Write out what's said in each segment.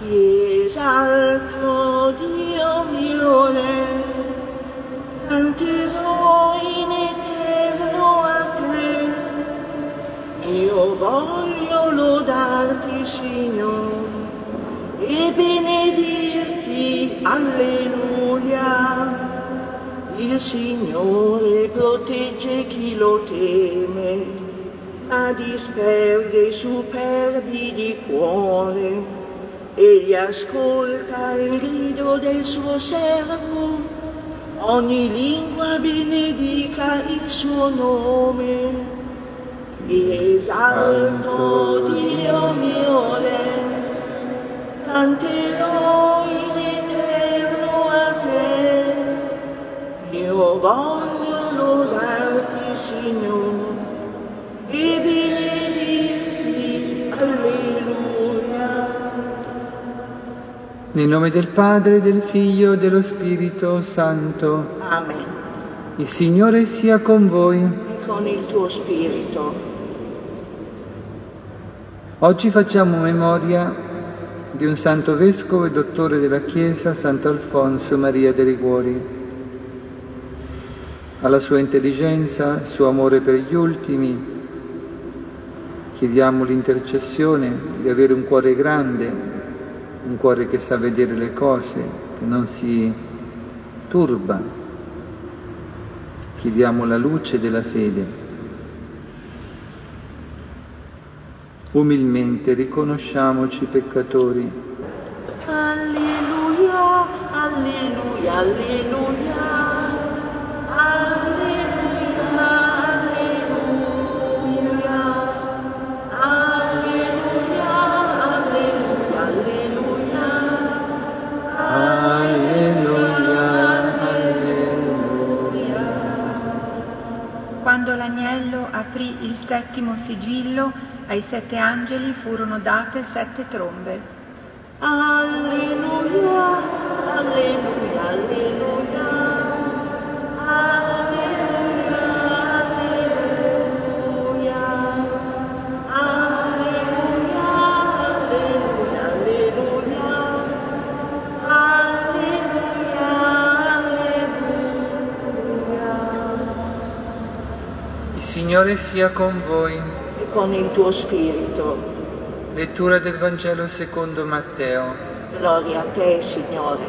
Ti esalto, Dio mio Re, canterò in eterno a te. Io voglio lodarti, Signore, e benedirti, alleluia. Il Signore protegge chi lo teme, ma disperde i superbi di cuore. Egli ascolta il grido del suo servo, ogni lingua benedica il suo nome. Ti esalto, Dio mio Re, canterò in eterno a te. Io voglio lodarti, Signore, e benedirti, alleluia. Nel nome del Padre, del Figlio e dello Spirito Santo. Amen. Il Signore sia con voi. E con il tuo spirito. Oggi facciamo memoria di un santo vescovo e dottore della Chiesa, Sant'Alfonso Maria de' Liguori. Alla sua intelligenza, al suo amore per gli ultimi, chiediamo l'intercessione di avere un cuore grande, un cuore che sa vedere le cose, che non si turba. Chiediamo la luce della fede. Umilmente riconosciamoci peccatori. Alleluia, alleluia, alleluia, alleluia, alleluia, alleluia, alleluia, alleluia, alleluia. Quando l'agnello aprì il settimo sigillo, ai 7 angeli furono date 7 trombe. Alleluia, alleluia, alleluia, alleluia, alleluia, alleluia, alleluia, alleluia, alleluia. Il Signore sia con voi. E con il tuo spirito. Lettura del Vangelo secondo Matteo. Gloria a te, Signore.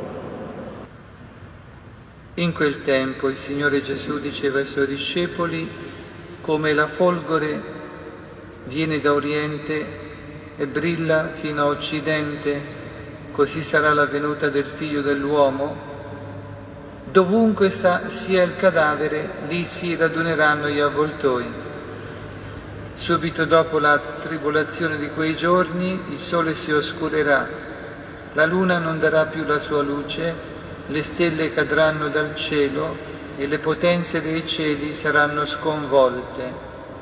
In quel tempo il Signore Gesù diceva ai Suoi discepoli: come la folgore viene da oriente e brilla fino a occidente, così sarà la venuta del Figlio dell'uomo. Dovunque sia il cadavere, lì si raduneranno gli avvoltoi. Subito dopo la tribolazione di quei giorni il sole si oscurerà, la luna non darà più la sua luce, le stelle cadranno dal cielo e le potenze dei cieli saranno sconvolte.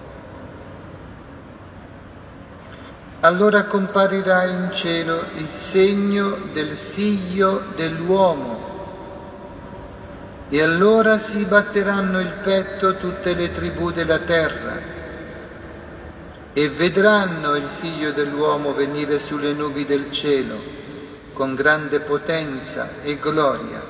Allora comparirà in cielo il segno del Figlio dell'uomo e allora si batteranno il petto tutte le tribù della terra e vedranno il Figlio dell'uomo venire sulle nubi del cielo con grande potenza e gloria.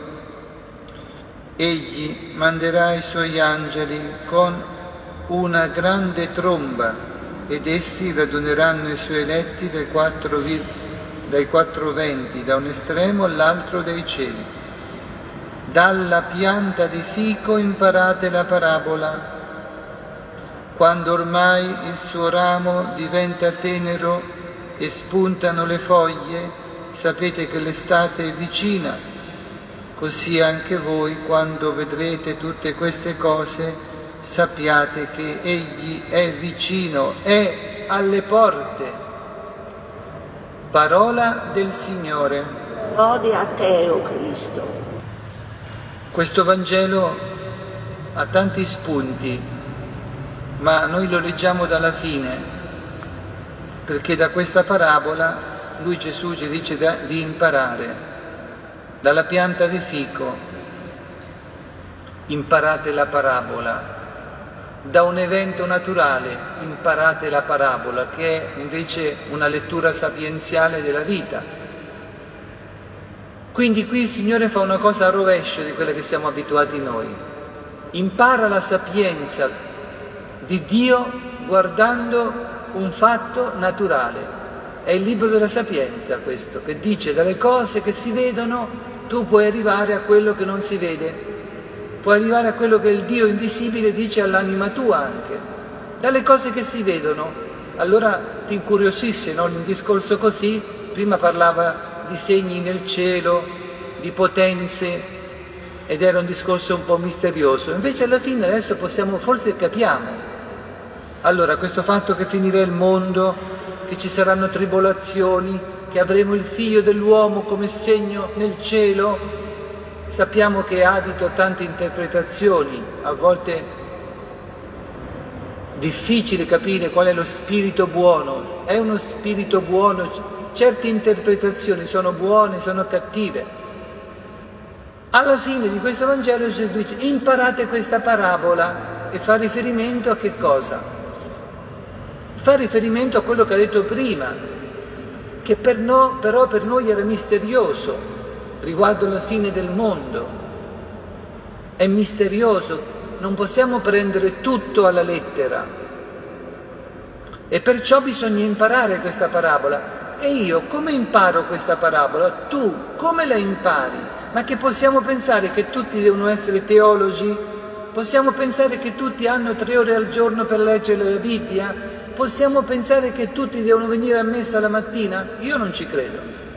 Egli manderà i suoi angeli con una grande tromba ed essi raduneranno i suoi eletti dai quattro venti, da un estremo all'altro dei cieli. Dalla pianta di fico imparate la parabola. Quando ormai il suo ramo diventa tenero e spuntano le foglie, sapete che l'estate è vicina. Così anche voi, quando vedrete tutte queste cose, sappiate che Egli è vicino, è alle porte. Parola del Signore. Lode a te, o Cristo. Questo Vangelo ha tanti spunti, ma noi lo leggiamo dalla fine, perché da questa parabola Gesù ci dice di imparare. Dalla pianta di fico imparate la parabola, da un evento naturale imparate la parabola, che è invece una lettura sapienziale della vita. Quindi qui il Signore fa una cosa a rovescio di quella che siamo abituati noi. Impara la sapienza di Dio guardando un fatto naturale. È il libro della sapienza questo, che dice dalle cose che si vedono tu puoi arrivare a quello che non si vede, puoi arrivare a quello che il Dio invisibile dice all'anima tua anche. Dalle cose che si vedono, allora ti incuriosisce, no? Un discorso così, prima parlava di segni nel cielo, di potenze, ed era un discorso un po' misterioso. Invece alla fine adesso forse capiamo. Allora questo fatto che finirà il mondo, che ci saranno tribolazioni, che avremo il figlio dell'uomo come segno nel cielo, sappiamo che è adito a tante interpretazioni, a volte difficile capire qual è lo spirito buono, è uno spirito buono, certe interpretazioni sono buone, sono cattive. Alla fine di questo Vangelo Gesù dice imparate questa parabola e fa riferimento a che cosa? Fa riferimento a quello che ha detto prima, che però per noi era misterioso riguardo alla fine del mondo. È misterioso, non possiamo prendere tutto alla lettera e perciò bisogna imparare questa parabola. E io come imparo questa parabola? Tu come la impari? Ma che possiamo pensare che tutti devono essere teologi? Possiamo pensare che tutti hanno 3 ore al giorno per leggere la Bibbia? Possiamo pensare che tutti devono venire a messa la mattina? Io non ci credo.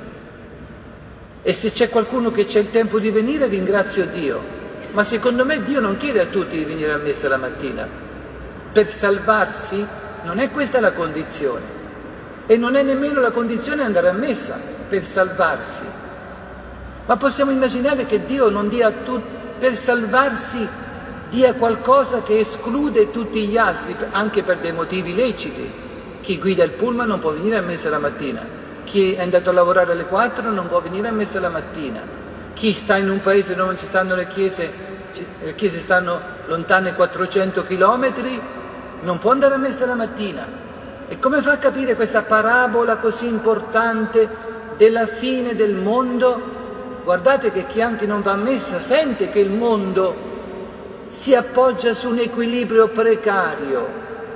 E se c'è qualcuno che c'è il tempo di venire, ringrazio Dio. Ma secondo me Dio non chiede a tutti di venire a messa la mattina. Per salvarsi non è questa la condizione. E non è nemmeno la condizione andare a messa per salvarsi. Ma possiamo immaginare che Dio non dia a tutti, per salvarsi, dia qualcosa che esclude tutti gli altri, anche per dei motivi leciti. Chi guida il pullman non può venire a messa la mattina. Chi è andato a lavorare alle 4 non può venire a messa la mattina. Chi sta in un paese dove non ci stanno le chiese stanno lontane 400 chilometri, non può andare a messa la mattina. E come fa a capire questa parabola così importante della fine del mondo? Guardate che chi anche non va a messa sente che il mondo si appoggia su un equilibrio precario.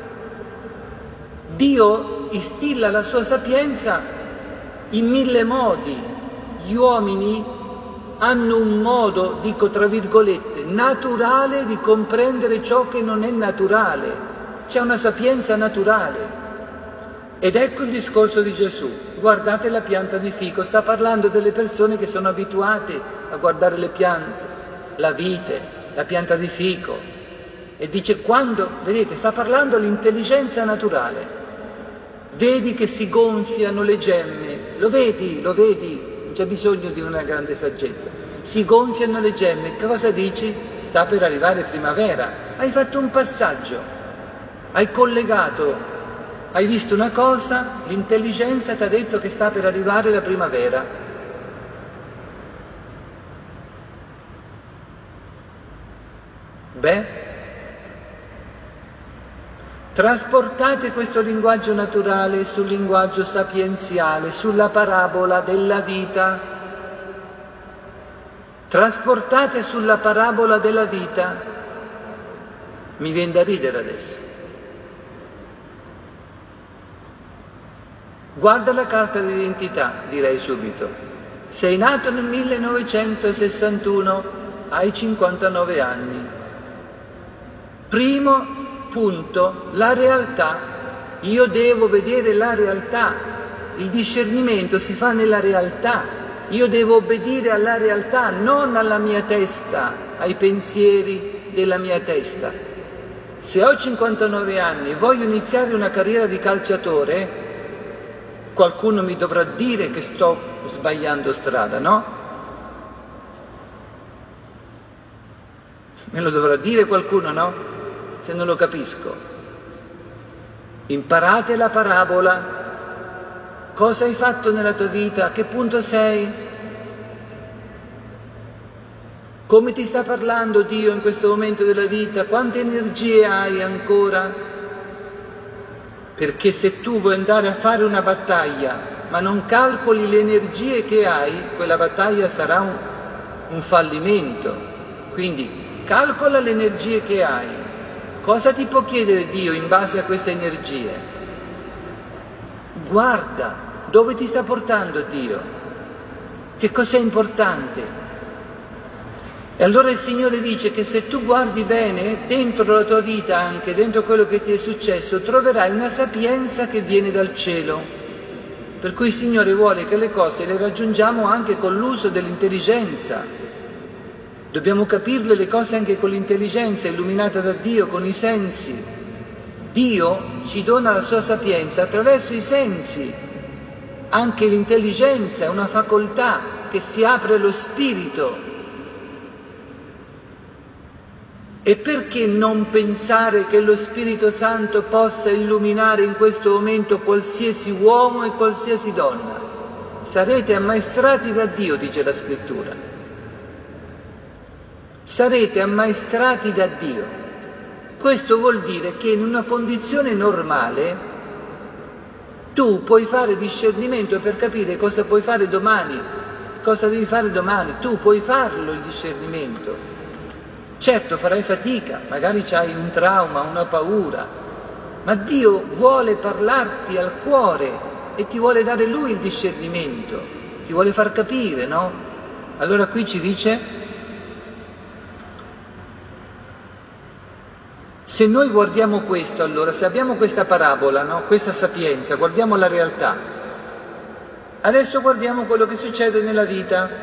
Dio instilla la sua sapienza in 1000 modi. Gli uomini hanno un modo, dico tra virgolette, naturale di comprendere ciò che non è naturale. C'è una sapienza naturale. Ed ecco il discorso di Gesù. Guardate la pianta di fico, sta parlando delle persone che sono abituate a guardare le piante, la vite, la pianta di fico. E dice vedete, sta parlando dell'intelligenza naturale. Vedi che si gonfiano le gemme, lo vedi, non c'è bisogno di una grande saggezza. Si gonfiano le gemme, cosa dici? Sta per arrivare primavera. Hai fatto un passaggio, hai collegato. Hai visto una cosa, l'intelligenza ti ha detto che sta per arrivare la primavera. Trasportate questo linguaggio naturale sul linguaggio sapienziale, sulla parabola della vita. Trasportate sulla parabola della vita. Mi viene da ridere adesso. Guarda la carta d'identità, direi subito. Sei nato nel 1961, hai 59 anni. Primo punto, la realtà. Io devo vedere la realtà. Il discernimento si fa nella realtà. Io devo obbedire alla realtà, non alla mia testa, ai pensieri della mia testa. Se ho 59 anni e voglio iniziare una carriera di calciatore, qualcuno mi dovrà dire che sto sbagliando strada, no? Me lo dovrà dire qualcuno, no? Se non lo capisco. Imparate la parabola. Cosa hai fatto nella tua vita? A che punto sei? Come ti sta parlando Dio in questo momento della vita? Quante energie hai ancora? Perché se tu vuoi andare a fare una battaglia ma non calcoli le energie che hai, quella battaglia sarà un fallimento. Quindi calcola le energie che hai. Cosa ti può chiedere Dio in base a queste energie? Guarda dove ti sta portando Dio, che cos'è importante. E allora il Signore dice che se tu guardi bene dentro la tua vita, anche dentro quello che ti è successo, troverai una sapienza che viene dal cielo. Per cui il Signore vuole che le cose le raggiungiamo anche con l'uso dell'intelligenza. Dobbiamo capirle le cose anche con l'intelligenza, illuminata da Dio, con i sensi. Dio ci dona la sua sapienza attraverso i sensi. Anche l'intelligenza è una facoltà che si apre allo spirito. E perché non pensare che lo Spirito Santo possa illuminare in questo momento qualsiasi uomo e qualsiasi donna? Sarete ammaestrati da Dio, dice la Scrittura. Sarete ammaestrati da Dio. Questo vuol dire che in una condizione normale tu puoi fare discernimento per capire cosa puoi fare domani, cosa devi fare domani. Tu puoi farlo il discernimento. Certo, farai fatica, magari c'hai un trauma, una paura, ma Dio vuole parlarti al cuore e ti vuole dare Lui il discernimento, ti vuole far capire, no? Allora qui ci dice, se noi guardiamo questo, allora, se abbiamo questa parabola, no? Questa sapienza, guardiamo la realtà, adesso guardiamo quello che succede nella vita.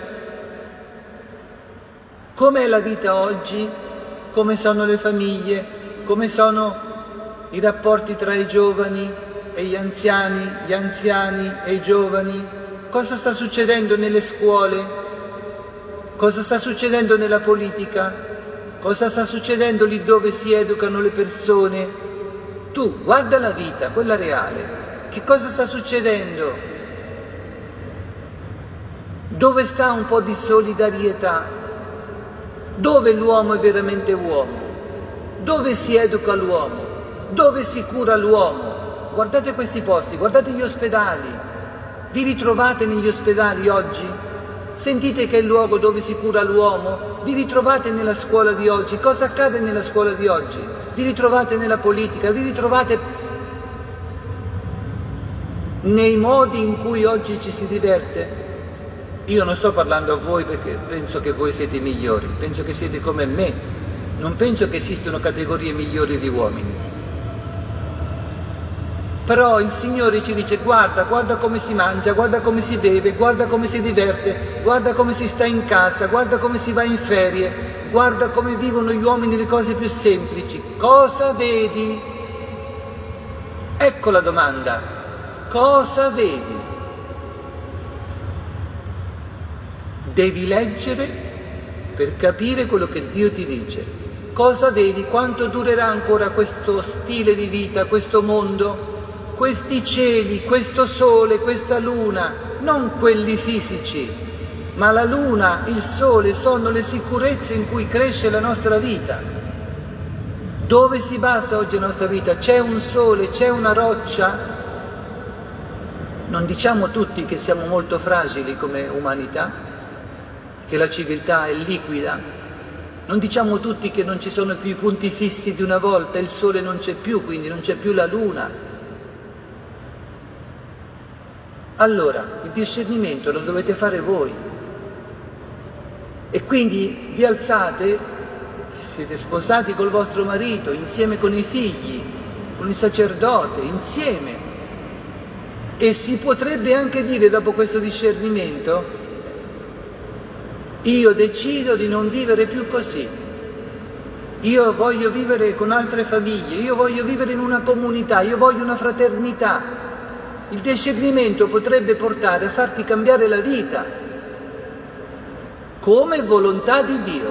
Com'è la vita oggi? Come sono le famiglie? Come sono i rapporti tra i giovani e gli anziani e i giovani? Cosa sta succedendo nelle scuole? Cosa sta succedendo nella politica? Cosa sta succedendo lì dove si educano le persone? Tu guarda la vita, quella reale. Che cosa sta succedendo? Dove sta un po' di solidarietà? Dove l'uomo è veramente uomo? Dove si educa l'uomo? Dove si cura l'uomo? Guardate questi posti, guardate gli ospedali. Vi ritrovate negli ospedali oggi? Sentite che è il luogo dove si cura l'uomo? Vi ritrovate nella scuola di oggi? Cosa accade nella scuola di oggi? Vi ritrovate nella politica? Vi ritrovate nei modi in cui oggi ci si diverte? Io non sto parlando a voi perché penso che voi siete i migliori, penso che siete come me, non penso che esistano categorie migliori di uomini. Però il Signore ci dice guarda come si mangia, guarda come si beve, guarda come si diverte, guarda come si sta in casa, guarda come si va in ferie, guarda come vivono gli uomini le cose più semplici. Cosa vedi? Ecco la domanda, cosa vedi? Devi leggere per capire quello che Dio ti dice. Cosa vedi? Quanto durerà ancora questo stile di vita, questo mondo, questi cieli, questo sole, questa luna, non quelli fisici, ma la luna, il sole sono le sicurezze in cui cresce la nostra vita. Dove si basa oggi la nostra vita? C'è un sole, c'è una roccia? Non diciamo tutti che siamo molto fragili come umanità? Che la civiltà è liquida? Non diciamo tutti che non ci sono più i punti fissi di una volta, il sole non c'è più, quindi non c'è più la luna. Allora, il discernimento lo dovete fare voi. E quindi vi alzate, siete sposati col vostro marito, insieme con i figli, con il sacerdote, insieme. E si potrebbe anche dire dopo questo discernimento: io decido di non vivere più così, io voglio vivere con altre famiglie, io voglio vivere in una comunità, io voglio una fraternità. Il discernimento potrebbe portare a farti cambiare la vita, come volontà di Dio.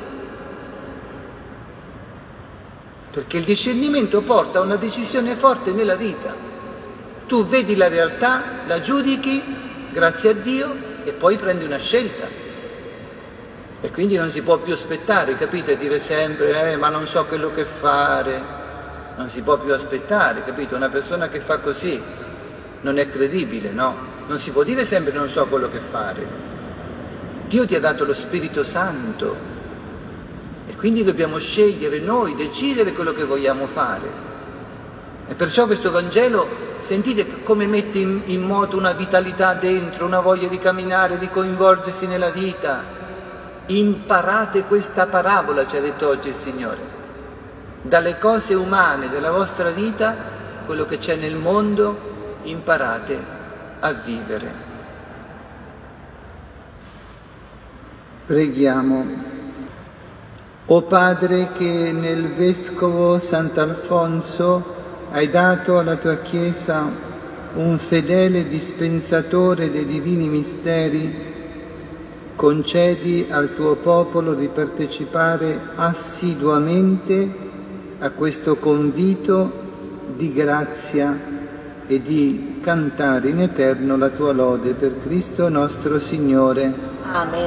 Perché il discernimento porta a una decisione forte nella vita. Tu vedi la realtà, la giudichi, grazie a Dio, e poi prendi una scelta. E quindi non si può più aspettare, capite? Dire sempre, ma non so quello che fare. Non si può più aspettare, capite? Una persona che fa così non è credibile, no? Non si può dire sempre non so quello che fare. Dio ti ha dato lo Spirito Santo e quindi dobbiamo scegliere noi, decidere quello che vogliamo fare. E perciò questo Vangelo, sentite come mette in moto una vitalità dentro, una voglia di camminare, di coinvolgersi nella vita. Imparate questa parabola, ci ha detto oggi il Signore. Dalle cose umane della vostra vita, quello che c'è nel mondo, imparate a vivere. Preghiamo. O Padre, che nel Vescovo Sant'Alfonso hai dato alla tua Chiesa un fedele dispensatore dei divini misteri, concedi al tuo popolo di partecipare assiduamente a questo convito di grazia e di cantare in eterno la tua lode per Cristo nostro Signore. Amen.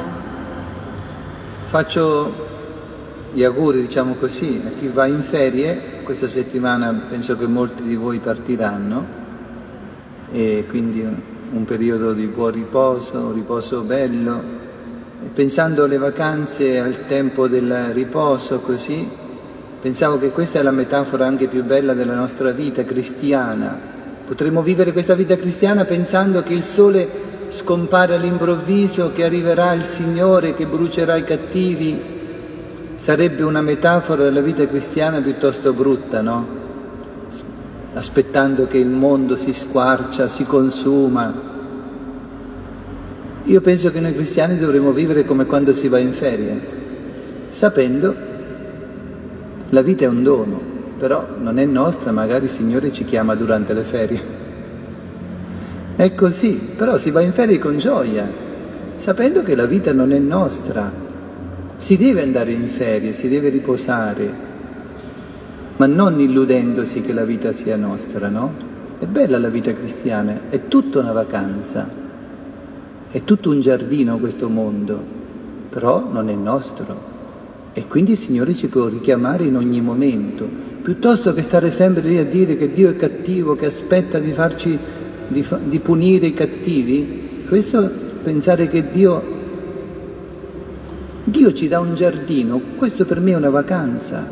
Faccio gli auguri, diciamo così, a chi va in ferie. Questa settimana penso che molti di voi partiranno e quindi un periodo di buon riposo, un riposo bello. E pensando alle vacanze, al tempo del riposo così, pensavo che questa è la metafora anche più bella della nostra vita cristiana. Potremmo vivere questa vita cristiana pensando che il sole scompare all'improvviso, che arriverà il Signore, che brucerà i cattivi. Sarebbe una metafora della vita cristiana piuttosto brutta, no? Aspettando che il mondo si squarcia, si consuma. Io penso che noi cristiani dovremmo vivere come quando si va in ferie, sapendo la vita è un dono, però non è nostra, magari il Signore ci chiama durante le ferie. È così, però si va in ferie con gioia, sapendo che la vita non è nostra. Si deve andare in ferie, si deve riposare, ma non illudendosi che la vita sia nostra, no? È bella la vita cristiana, è tutta una vacanza, è tutto un giardino questo mondo, però non è nostro. E quindi il Signore ci può richiamare in ogni momento, piuttosto che stare sempre lì a dire che Dio è cattivo, che aspetta di farci, di punire i cattivi. Questo pensare che Dio ci dà un giardino, questo per me è una vacanza.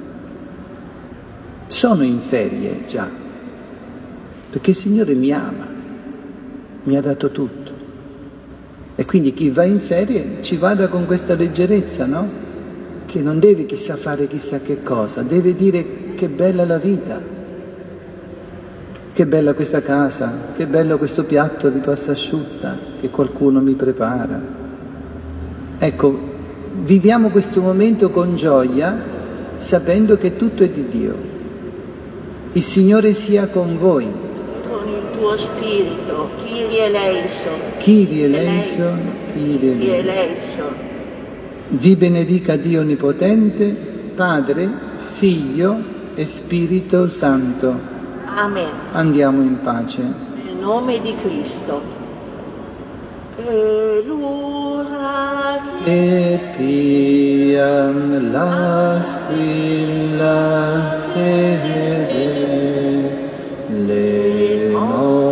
Sono in ferie già, perché il Signore mi ama, mi ha dato tutto. E quindi chi va in ferie ci vada con questa leggerezza, no? Che non deve chissà fare chissà che cosa, deve dire che bella la vita, che bella questa casa, che bello questo piatto di pasta asciutta che qualcuno mi prepara. Ecco, viviamo questo momento con gioia, sapendo che tutto è di Dio. Il Signore sia con voi. Con il tuo spirito, Kyrie eleison. Kyrie eleison, Kyrie eleison. Vi benedica Dio Onnipotente, Padre, Figlio e Spirito Santo. Amen. Andiamo in pace. Nel nome di Cristo. E l'ora E piam la squilla fede, le